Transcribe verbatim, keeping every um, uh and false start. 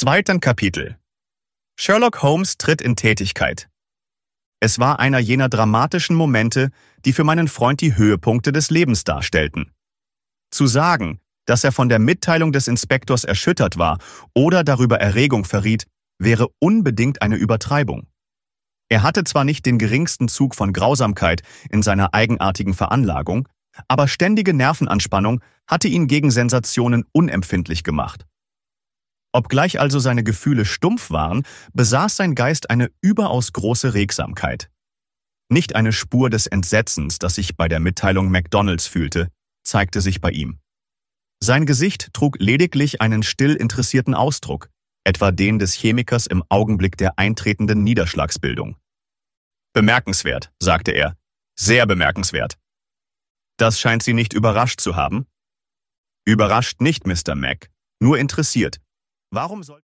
Zweiten Kapitel. Sherlock Holmes tritt in Tätigkeit. Es war einer jener dramatischen Momente, die für meinen Freund die Höhepunkte des Lebens darstellten. Zu sagen, dass er von der Mitteilung des Inspektors erschüttert war oder darüber Erregung verriet, wäre unbedingt eine Übertreibung. Er hatte zwar nicht den geringsten Zug von Grausamkeit in seiner eigenartigen Veranlagung, aber ständige Nervenanspannung hatte ihn gegen Sensationen unempfindlich gemacht. Obgleich also seine Gefühle stumpf waren, besaß sein Geist eine überaus große Regsamkeit. Nicht eine Spur des Entsetzens, das ich bei der Mitteilung McDonalds fühlte, zeigte sich bei ihm. Sein Gesicht trug lediglich einen still interessierten Ausdruck, etwa den des Chemikers im Augenblick der eintretenden Niederschlagsbildung. »Bemerkenswert«, sagte er, »sehr bemerkenswert.« »Das scheint Sie nicht überrascht zu haben?« »Überrascht nicht, Mister Mac, nur interessiert. Warum soll